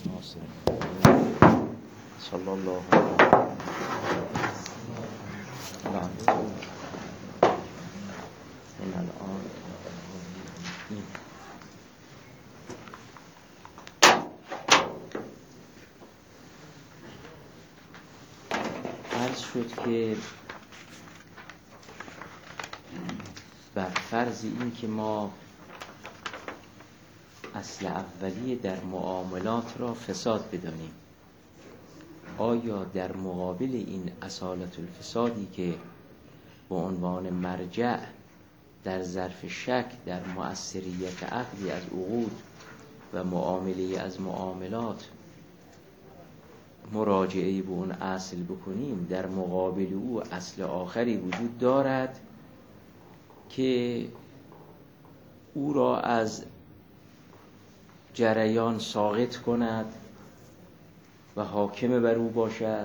ناصر صلی الله علیه و این الان این عرض شد که بر فرض این که ما اصل اولیه در معاملات را فساد بدانیم، آیا در مقابل این اصالت الفسادی که به عنوان مرجع در ظرف شک در مؤثریت عقدی از عقود و معامله از معاملات مراجعه به اون اصل بکنیم، در مقابل او اصل آخری وجود دارد که او را از جریان ساقط کند و حاکم بر او باشد؟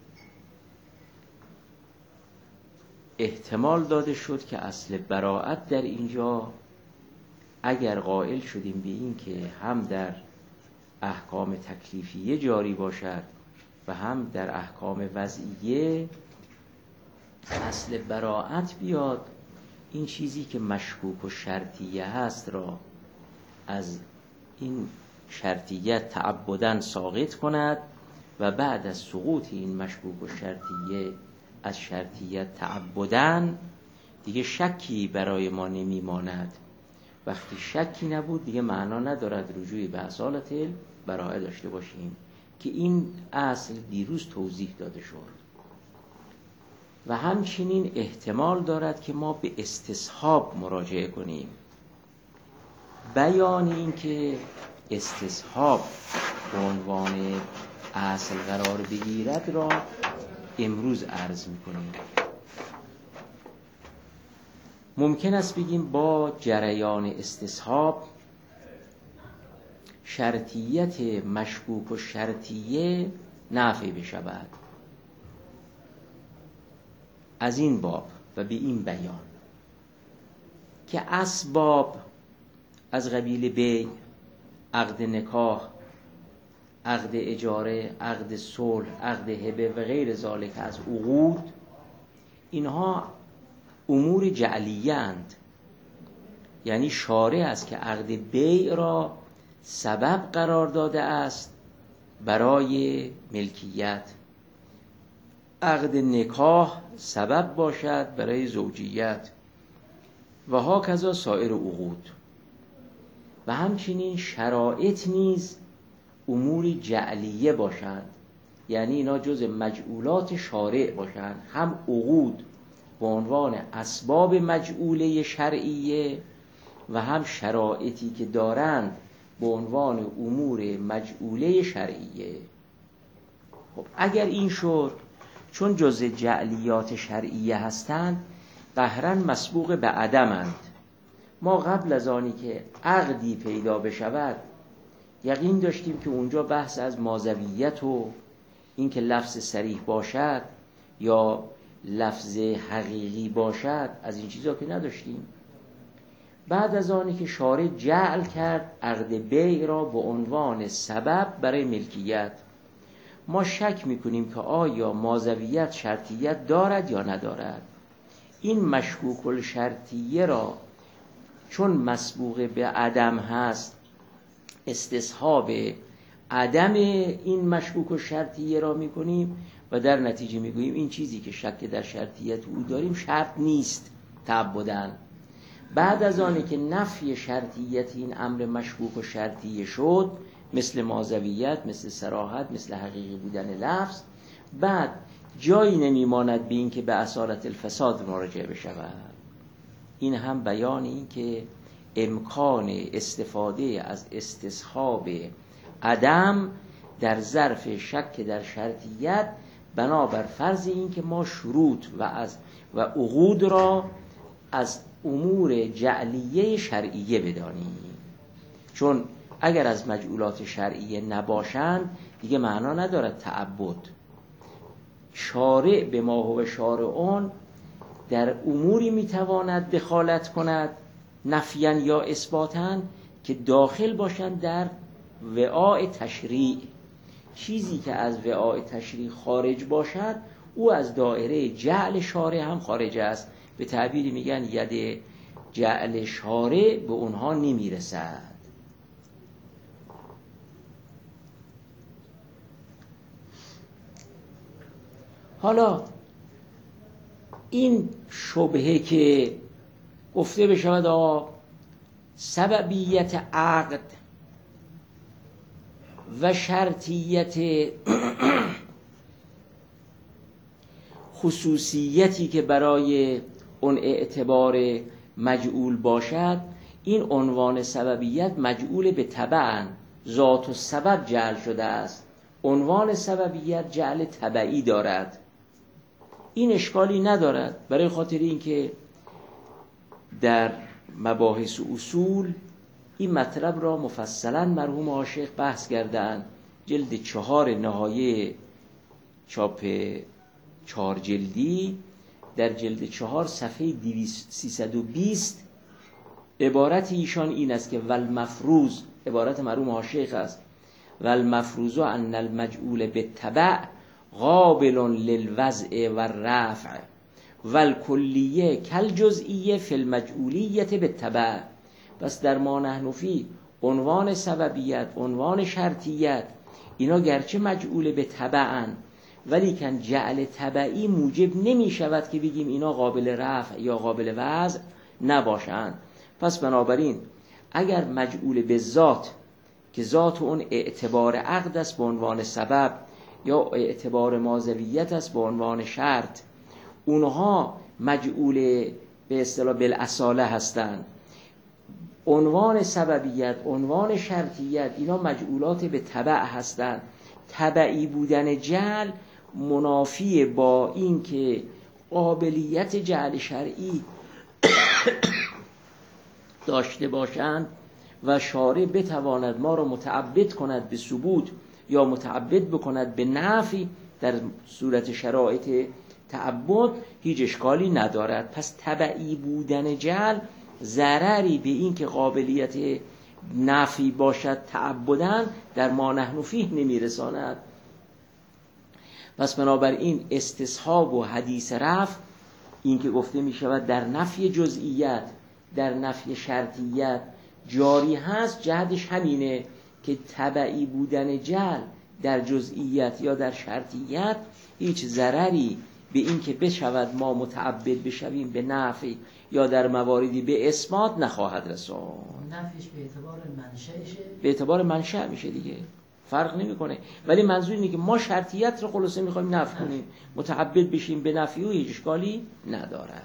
احتمال داده شد که اصل براءت در اینجا اگر قائل شدیم به این که هم در احکام تکلیفیه جاری باشد و هم در احکام وضعیه، اصل براءت بیاد این چیزی که مشکوک و شرطیه هست را از این شرطیت تعبداً ساقط کند و بعد از سقوط این مشکوک و شرطیه از شرطیت تعبداً دیگه شکی برای ما نمیماند. وقتی شکی نبود دیگه معنا ندارد رجوعی به اصالت براءه داشته باشیم که این اصل دیروز توضیح داده شد. و همچنین احتمال دارد که ما به استصحاب مراجعه کنیم. بیان این که استصحاب به عنوان اصل قرار بگیرد را امروز عرض می‌کنیم. ممکن است بگیم با جریان استصحاب شرطیت مشکوک و شرطیه نافی بشود. از این باب و به این بیان که اسباب از قبیل بیع، عقد نکاح، عقد اجاره، عقد صلح، عقد هبه و غیر ذالک از عقود، اینها امور جعلیه اند. یعنی شارع است که عقد بیع را سبب قرار داده است برای ملکیت، عقد نکاح سبب باشد برای زوجیت و هاکذا سایر عقود. و همچنین شرایط نیز امور جعلیه باشند، یعنی اینا جز مجعولات شارع باشند، هم عقود به عنوان اسباب مجعوله شرعیه و هم شرایطی که دارند به عنوان امور مجعوله شرعیه. خب اگر این شد، چون جز جعلیات شرعیه هستند قهراً مسبوق به عدمند. ما قبل از آنی که عقدی پیدا بشود یقین داشتیم که اونجا بحث از مازویت و این که لفظ صریح باشد یا لفظ حقیقی باشد، از این چیزا که نداشتیم. بعد از آنی که شارع جعل کرد عقد بیع را به عنوان سبب برای ملکیت، ما شک میکنیم که آیا مازویت شرطیت دارد یا ندارد. این مشکوک الشرطیه را چون مسبوق به عدم هست، استصحاب عدم این مشکوک الشرطیه را میکنیم و در نتیجه میگوییم این چیزی که شک در شرطیت او داریم شرط نیست تعبداً. بعد از آنی که نفی شرطیت این امر مشکوک و شرطیه شد، مثل مازویت، مثل صراحت، مثل حقیقی بودن لفظ، بعد جایی نمیماند به این که به اصالت الفساد مراجعه بشود. این هم بیان این که امکان استفاده از استصحاب عدم در ظرف شک در شرطیت بنابر فرض این که ما شروط و عقود را از امور جعلیه شرعیه بدانیم. چون اگر از مجعولات شرعیه نباشند دیگه معنا ندارد تعبد. شارع به ما هو شارعون در اموری میتواند دخالت کند نفیاً یا اثباتاً که داخل باشند در وعاء تشریع، چیزی که از وعاء تشریع خارج باشد او از دایره جعل شارع هم خارج است. به تعبیری میگن ید جعل شارع به اونها نمیرسد. حالا این شبهه که گفته بشود آقا سببیت عقد و شرطیت خصوصیتی که برای اون اعتبار مجعول باشد، این عنوان سببیت مجعول به تبع، ذات و سبب جعل شده است. عنوان سببیت جعل تبعی دارد. این اشکالی ندارد، برای خاطر اینکه در مباحث اصول این مطلب را مفصلا مرحوم عاشق بحث کردند. جلد 4 نهایه چاپ 4 جلدی، در جلد 4 صفحه 320 عبارت ایشان این است که والمفروض، عبارت مرحوم عاشق است، والمفروض ان المجعول بالتبع قابل للوضع و الرفع والکلیه کالجزئیه فی المجعولیت بالتبع. پس در ما نحن فی عنوان سببیت، عنوان شرطیت، اینا گرچه مجعول به تبعن ولیکن جعل تبعی موجب نمی شود که بگیم اینا قابل رفع یا قابل وضع نباشند. پس بنابراین اگر مجعول به ذات که ذات اون اعتبار عقد است به عنوان سبب یا اعتبار ماضویت است به عنوان شرط، اونها مجعول به اصطلاح بالاصاله هستند. عنوان سببیت، عنوان شرطیت، اینا مجعولات به تبع هستند. تبعی بودن جعل منافی با این که قابلیت جعل شرعی داشته باشند و شارع بتواند ما را متعبد کند به ثبوت یا متعبد بکند به نفی در صورت شرایط تعبد، هیچ اشکالی ندارد. پس تبعی بودن جعل ضرری به این که قابلیت نفی باشد تعبدن در ما نحن فیه نمیرساند. پس بنابراین استصحاب و حدیث رفع، این که گفته می شود در نفی جزئیت، در نفی شرطیت جاری هست، جهتش همینه که تبعی بودن جعل در جزئیت یا در شرطیت هیچ ضرری به این که بشود ما متعبد بشویم به نفی یا در مواردی به اثبات نخواهد رساند. نفیش به اعتبار منشأشه، به اعتبار منشأ میشه دیگه، فرق نمیکنه. ولی منظور اینه که ما شرطیت رو خلاصه میخوایم نفی کنیم، متعبد بشیم به نفی و هیچ اشکالی نداره.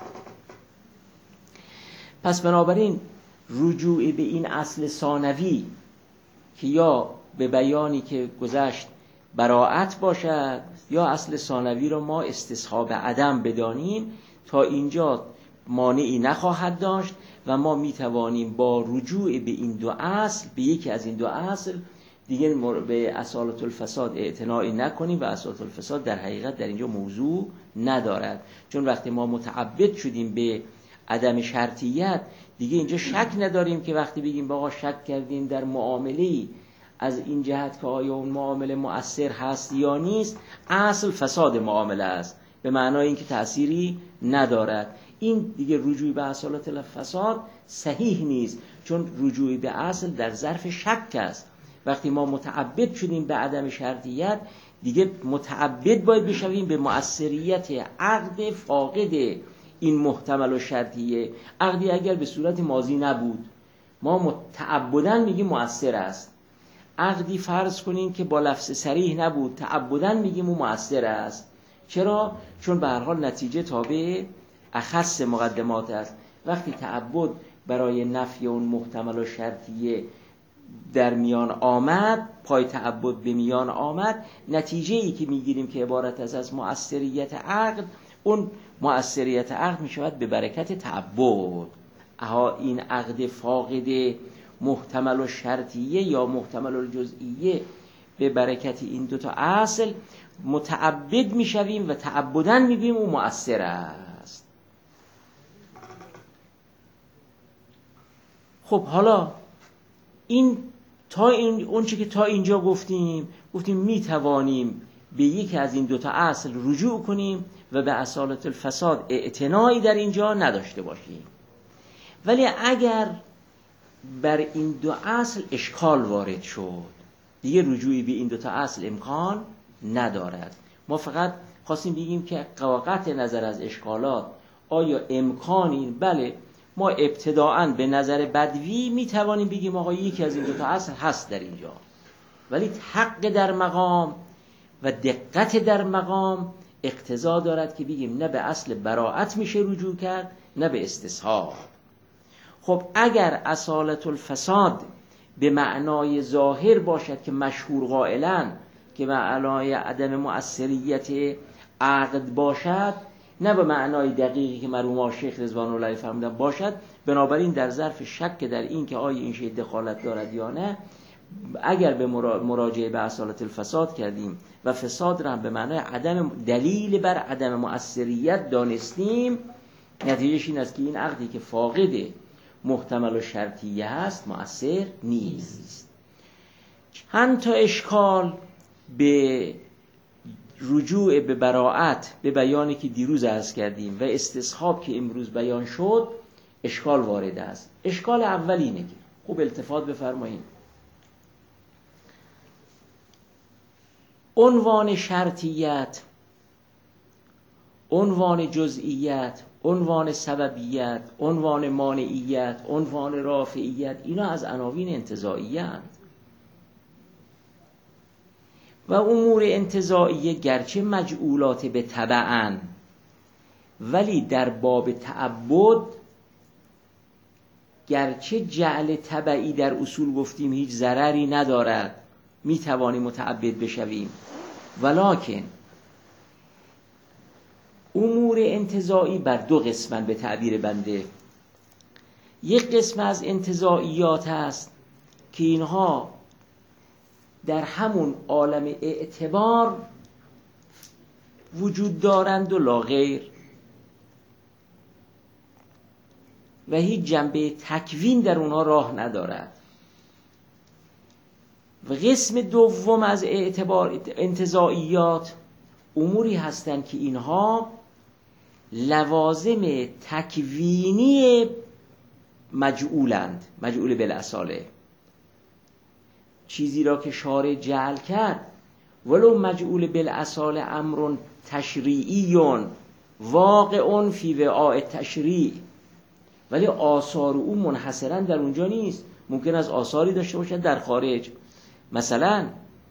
پس بنابراین رجوع به این اصل ثانوی که یا به بیانی که گذشت براعت باشد یا اصل ثانوی رو ما استصحاب عدم بدانیم، تا اینجا مانعی نخواهد داشت و ما میتوانیم با رجوع به این دو اصل، به یکی از این دو اصل دیگه، به اصالت الفساد اعتناعی نکنیم و اصالت الفساد در حقیقت در اینجا موضوع ندارد. چون وقتی ما متعبد شدیم به عدم شرطیت دیگه اینجا شک نداریم که وقتی بگیم باقا شک کردیم در معامله‌ای از این جهت که آیا اون معامله مؤثر هست یا نیست، اصل فساد معامله است، به معنای اینکه تأثیری ندارد. این دیگه رجوع به اصالت الفساد صحیح نیست، چون رجوع به اصل در ظرف شک است. وقتی ما متعبد شدیم به عدم شرطیت دیگه متعبد باید بشویم به مؤثریت عقد فاقد این محتمل و شرطیه. عقدی اگر به صورت ماضی نبود ما متعبدن میگیم مؤثر است. عقدی فرض کنین که با لفظ صریح نبود، تعبدن میگیم اون مؤثر است. چرا؟ چون به هر حال نتیجه تابع اخص مقدمات است. وقتی تعبد برای نفی اون محتمل و شرطیه در میان آمد، پای تعبد به میان آمد، نتیجه ای که میگیریم که عبارت از مؤثریت عقد، اون مؤثریت عقد میشود به برکت تعبد. اها این عقد فاقد محتمل و شرطیه یا محتمل و جزئیه به برکت این دوتا اصل متعبد میشویم و تعبدن میگیم اون مؤثر است. خب حالا این اون چی که تا اینجا گفتیم می توانیم به یکی از این دوتا اصل رجوع کنیم و به اصالت الفساد اعتنایی در اینجا نداشته باشیم. ولی اگر بر این دو اصل اشکال وارد شد، دیگه رجوعی به این دوتا اصل امکان ندارد. ما فقط خواستیم بگیم که قطع نظر از اشکالات آیا امکانی، بله ما ابتداعاً به نظر بدوی می توانیم بگیم آقا یکی از این دوتا اصل هست در اینجا، ولی حق در مقام و دقت در مقام اقتضا دارد که بگیم نه به اصل براءت میشه رجوع کرد نه به استصحاب. خب اگر اصالت الفساد به معنای ظاهر باشد که مشهور قائلن که معنای عدم مؤثریت عقد باشد، نه به معنای دقیقی که مرحوم شیخ رضوان الله فرمودن باشد، بنابراین در ظرف شک در این که آیا این شی دخالت دارد یا نه، اگر به مراجعه به اصالت الفساد کردیم و فساد را هم به معنای عدم دلیل بر عدم مؤثریت دانستیم، نتیجهش این است که این عقدی که فاقد محتمل و شرطیه هست مؤثر نیست. چند تا اشکال به رجوع به براءت به بیانی که دیروز عرض کردیم و استصحاب که امروز بیان شد اشکال وارد است. اشکال اول اینه که خوب التفات بفرمایید، عنوان شرطیت، عنوان جزئیت، عنوان سببیت، عنوان مانعیت، عنوان رافعیت، اینا از عناوین انتزاعیه اند و امور انتزاعیه گرچه مجعولات به تبعاً، ولی در باب تعبد گرچه جعل تبعی در اصول گفتیم هیچ ضرری ندارد، می توانیم متعبد بشویم، ولکن امور انتزاعی بر دو قسمن به تعبیر بنده. یک قسم از انتزاعیات هست که اینها در همون عالم اعتبار وجود دارند و لا غیر و هیچ جنبه تکوین در اونها راه ندارد. و قسم دوم از اعتبار انتزاعیات اموری هستند که اینها لوازم تکوینی مجعولند، مجعول بالاصاله، چیزی را که شارع جعل کرد ولو مجعول بالاصاله امر تشریعی واقع فی وعاء تشریع، ولی آثار او منحصرا در اونجا نیست، ممکن است آثاری داشته باشد در خارج. مثلا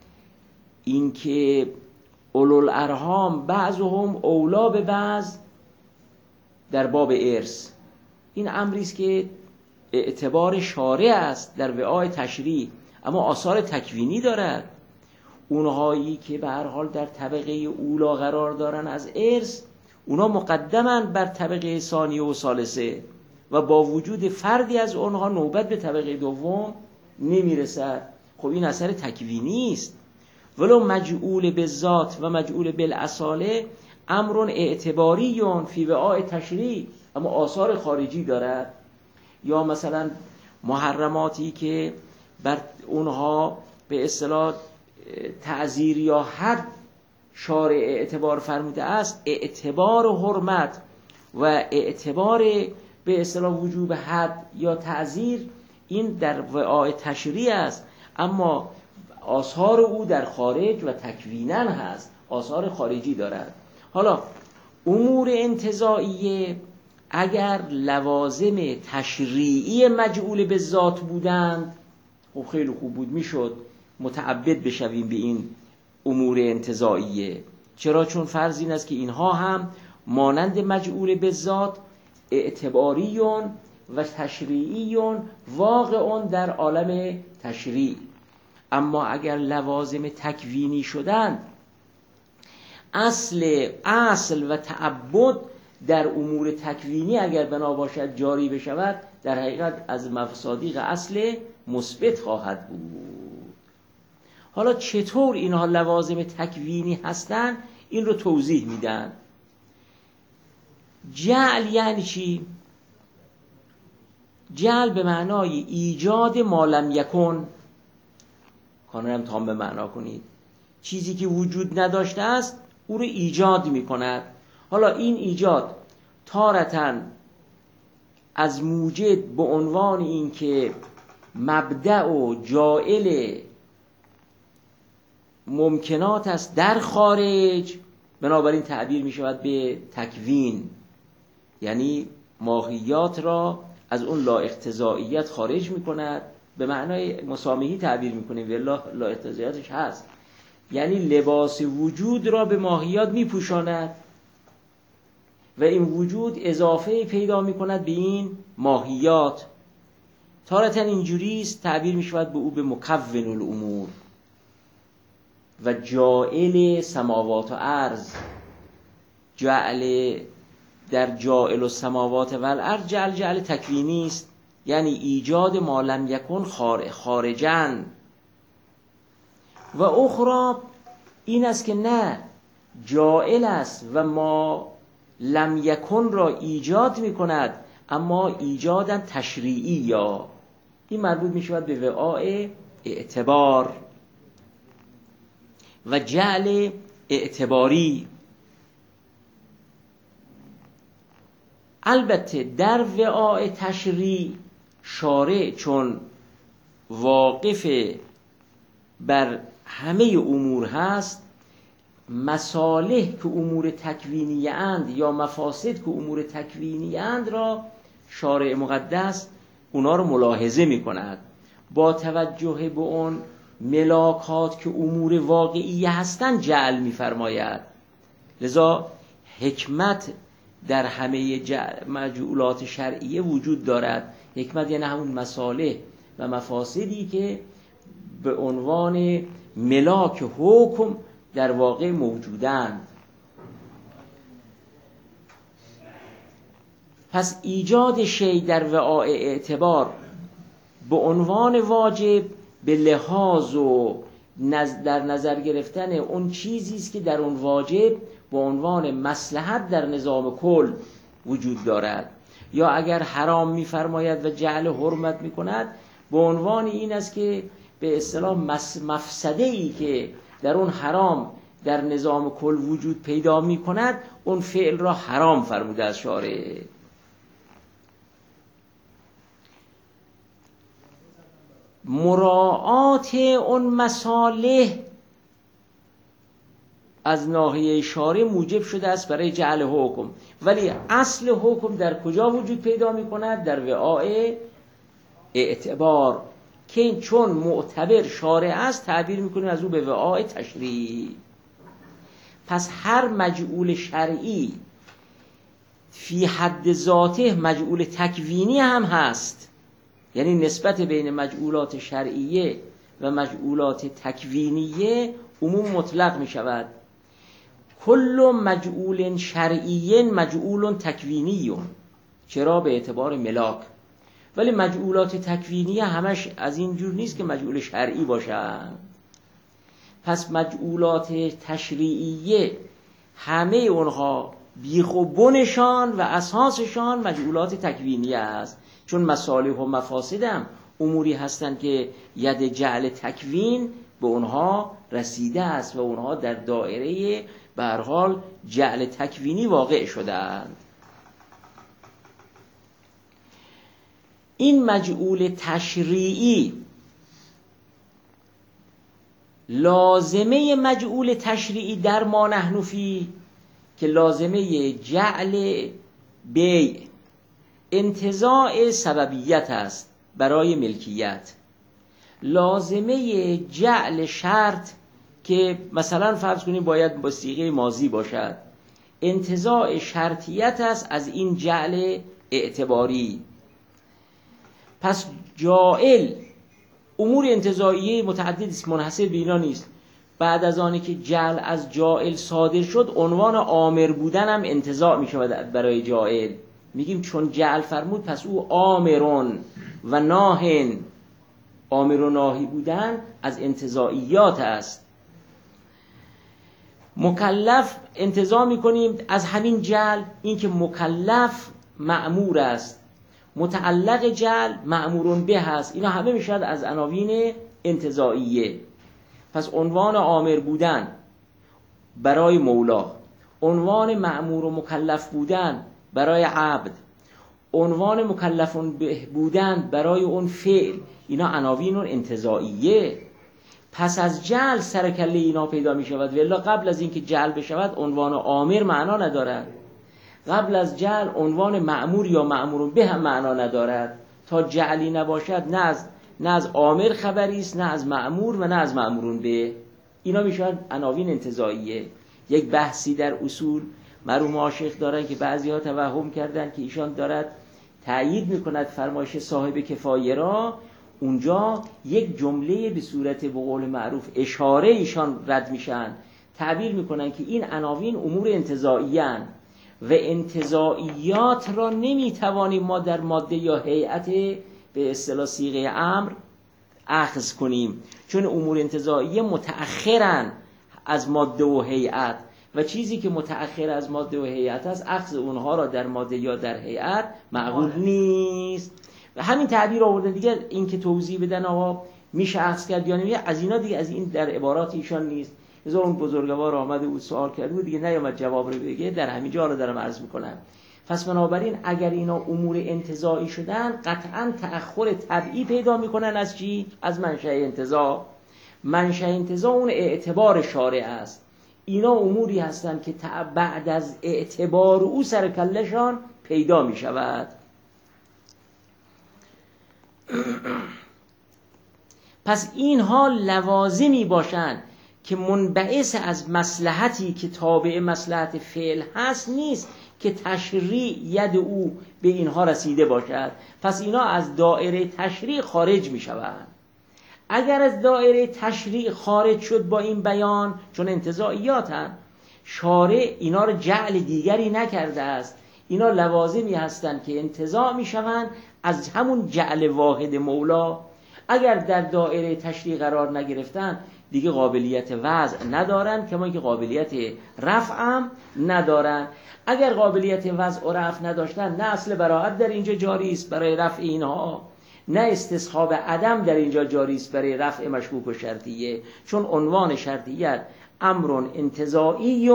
اینکه اولوالارحام بعضهم اولا به بعض در باب ارث، این امری است که اعتبار شارع است در وعاء تشریع، اما آثار تکوینی دارد. اونهایی که به هر حال در طبقه اولا قرار دارن از ارث، اونا مقدمن بر طبقه ثانیه و ثالثه و با وجود فردی از اونها نوبت به طبقه دوم نمیرسد. خب این اثر تکوینی است. ولو مجعول بالذات و مجعول بالاصاله امر اعتباری فی وعاء تشریع، اما آثار خارجی دارد. یا مثلا محرماتی که بر اونها به اصطلاح تعزیر یا حد شارع اعتبار فرموده است، اعتبار حرمت و اعتبار به اصطلاح وجوب حد یا تعزیر این در وعاء تشریع است، اما آثار او در خارج و تکویناً هست، آثار خارجی دارد. حالا امور انتزاعیه اگر لوازم تشریعی مجعول به ذات بودند، خب خیلی خوب بود، میشد متعبد بشویم به این امور انتزاعیه. چرا؟ چون فرض این است که اینها هم مانند مجعول به ذات اعتباری و تشریعی واقع در عالم تشریع. اما اگر لوازم تکوینی شدند، اصل و تعبد در امور تکوینی اگر بنا باشد جاری بشود، در حقیقت از مصادیق اصل مثبت خواهد بود. حالا چطور اینها لوازم تکوینی هستند این رو توضیح میدن. جعل یعنی چی؟ جعل به معنای ایجاد ما لم یکن، کانون هم تام به معنا کنید. چیزی که وجود نداشته است او رو ایجاد می کند. حالا این ایجاد تارتاً از موجد به عنوان این که مبدأ و جائل ممکنات است در خارج، بنابراین تعبیر می شود به تکوین، یعنی ماهیات را از اون لا اقتضائیت خارج می کند. به معنای مسامحی تعبیر می کنیم، والله لا اقتضائیتش هست، یعنی لباس وجود را به ماهیات می پوشاند و این وجود اضافه پیدا می کند به این ماهیات. تارتاً اینجوریست تعبیر می شود به او به مکون الامور و جائل سماوات و ارض. جعل در جائل و سماوات و الارض جعل تکوینی است، یعنی ایجاد ما لم یکن خارجاً. و اخرى این است که نه، جائل است و ما لم یکن را ایجاد می کند، اما ایجادا تشریعی، یا این مربوط می شود به وعاء اعتبار و جعل اعتباری. البته در وعاء تشریع شارع چون واقف بر همه امور هست، مصالح که امور تکوینی اند یا مفاسد که امور تکوینی اند را شارع مقدس اونا رو ملاحظه می کند، با توجه به اون ملاکات که امور واقعی هستند جعل می فرماید. لذا حکمت در همه مجعولات شرعیه وجود دارد. حکمت یعنی همون مصالح و مفاسدی که به عنوان ملاک حکم در واقع موجودند. پس ایجاد شی در وعاء اعتبار به عنوان واجب به لحاظ و در نظر گرفتن اون چیزی است که در اون واجب به عنوان مصلحت در نظام کل وجود دارد، یا اگر حرام می‌فرماید و جعل حرمت می‌کند به عنوان این است که به اصطلاح مفسده‌ای که در اون حرام در نظام کل وجود پیدا می‌کند اون فعل را حرام فرموده از شارع. مراعات اون مصالح از ناحیه شارع موجب شده است برای جعل حکم، ولی اصل حکم در کجا وجود پیدا می کند؟ در وعاء اعتبار، که چون معتبر شارع است تعبیر می کنیم از او به وعاء تشریعی. پس هر مجعول شرعی فی حد ذاته مجعول تکوینی هم هست، یعنی نسبت بین مجعولات شرعیه و مجعولات تکوینیه عموم مطلق می شود. کل مجعول شرعی مجعول تکوینی، چرا؟ به اعتبار ملاک. ولی مجعولات تکوینیه همش از این جور نیست که مجعول شرعی باشند. پس مجعولات تشریعیه همه اونها بیخ و بنشان و اساسشان مجعولات تکوینیه است، چون مصالح و مفاسد هم اموری هستند که ید جعل تکوین به اونها رسیده است و اونها در دایره به هر حال جعل تکوینی واقع شده‌اند. این مجعول تشریعی لازمه مجعول تشریعی در ما نحن فی، که لازمه جعل بیع انتزاع سببیت است برای ملکیت، لازمه جعل شرط که مثلا فرض کنیم باید با صیغه ماضی باشد، انتزاع شرطیت است از این جعل اعتباری. پس جائل امور انتزاعیه متعدد است، منحصر به اینا نیست. بعد از آنی که جعل از جائل صادر شد عنوان آمر بودن هم انتزاع می شود برای جائل. میگیم چون جعل فرمود پس او آمرون و ناهن، آمر و ناهی بودن از انتزاعیات است. مکلف انتزاع میکنیم از همین جعل، این که مکلف مأمور است، متعلق جعل مأمورون به هست، اینا همه میشد از عناوین انتزاعیه. پس عنوان آمر بودن برای مولا، عنوان مأمور و مکلف بودن برای عبد، عنوان مکلفون بودن برای اون فعل، اینا عناوین انتزاعیه. پس از جعل سر کله اینا پیدا می شود. والا قبل از اینکه جعل بشود عنوان آمر معنا ندارد، قبل از جعل عنوان مأمور یا مأمور به هم معنا ندارد. تا جعلی نباشد نه از آمر خبری است، نه از مأمور و نه از مأمورون به. اینا میشن عناوین انتزاعیه. یک بحثی در اصول مرحوم عاشق دارن که بعضی‌ها توهم کردن که ایشان دارد تأیید میکند فرمایش صاحب کفایه را. اونجا یک جمله به صورت به قول معروف اشاره ایشان رد میشن، تعبیر میکنن که این عناوین امور انتزاعیان و انتزاعیات را نمیتوانیم ما در ماده یا هیئت به اصطلاح صیغه امر اخذ کنیم، چون امور انتزاعیه متأخرن از ماده و هیئت و چیزی که متأخر از ماده و هیئت است اخذ اونها را در ماده یا در هیئت معقول نیست. و همین تعبیر آوردن دیگه. این که توضیح بدن آقا میشه اخذ کرد یا نمیشه، از اینا دیگه، از این در عبارات ایشان نیست. مثلا اون بزرگوار آمده بود سوال کرده بود دیگه نیامد جواب رو بگه، در همین جا رو دارم عرض میکنم. پس بنابراین اگر اینا امور انتزاعی شدن قطعا تأخر طبعی پیدا میکنن از چی؟ از منشأ انتزاع. منشأ انتزاع اون اعتبار شارع است. اینا اموری هستند که بعد از اعتبار او سر کلشان پیدا میشود. پس اینها لوازمی باشند که منبعث از مصلحتی که تابع مصلحت فعل هست نیست که تشریع ید او به اینها رسیده باشد. پس اینا از دایره تشریع خارج می شوند. اگر از دایره تشریع خارج شد با این بیان، چون انتزاعیات هم، شارع اینا رو جعل دیگری نکرده است، اینا لوازمی هستند که انتزاع می شوند از همون جعل واحد مولا. اگر در دایره تشریع قرار نگرفتن دیگه قابلیت وضع ندارن، کما که قابلیت رفع هم ندارن. اگر قابلیت وضع و رفع نداشتن، نه اصل براءت در اینجا جاری است برای رفع اینها، نه استصحاب عدم در اینجا جاری است برای رفع مشکوک و شرطیه، چون عنوان شرطیت امر انتزاعی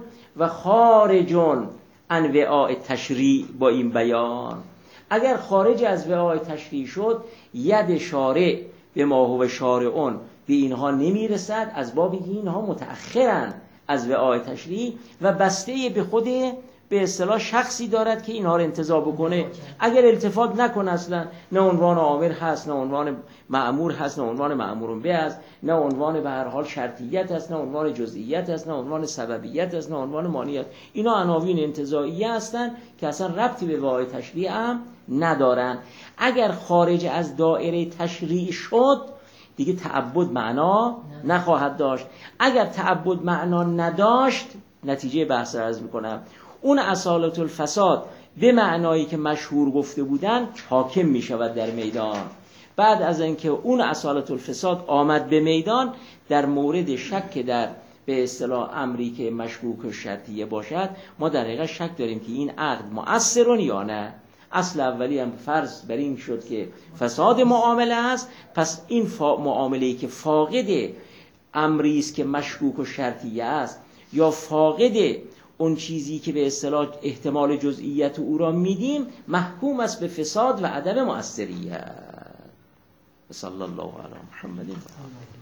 و خارج عن وعاء تشریع. با این بیان اگر خارج از وعاء تشریع شد، ید شارع به ما هو شارعون به اینها نمیرسد، از باب اینها متأخرن از وعاء تشریع و بسته به خود به اصطلاح شخصی دارد که اینها رو انتزاع بکنه. اگر التفات نکنه اصلا، نه عنوان آمر هست، نه عنوان مأمور هست، نه عنوان مأمور به هست، نه عنوان به هر حال شرطیت هست، نه عنوان جزئیت هست، نه عنوان سببیت هست، نه عنوان مانعیت. اینا عناوین انتزاعیه هستند که اصلا ربطی به وعاء تشریع هم ندارن. اگر خارج از دایره تشریع شد دیگه تعبد معنا نخواهد داشت. اگر تعبد معنا نداشت، نتیجه بحث را عرض میکنم، اون اصالت الفساد به معنایی که مشهور گفته بودن حاکم می شود در میدان. بعد از اینکه اون اصالت الفساد آمد به میدان، در مورد شک در به اصطلاح امری که مشکوک و شرطیه باشد، ما در حقیقت شک داریم که این عقد مؤثرون یا نه. اصل اولی هم فرض بر این شد که فساد معامله است. پس این معامله‌ای که فاقد امری است که مشکوک و شرطیه است، یا فاقد اون چیزی که به اصطلاح احتمال جزئیت او را میدیم، محکوم است به فساد و عدم مؤثریت. صلی الله علی محمد.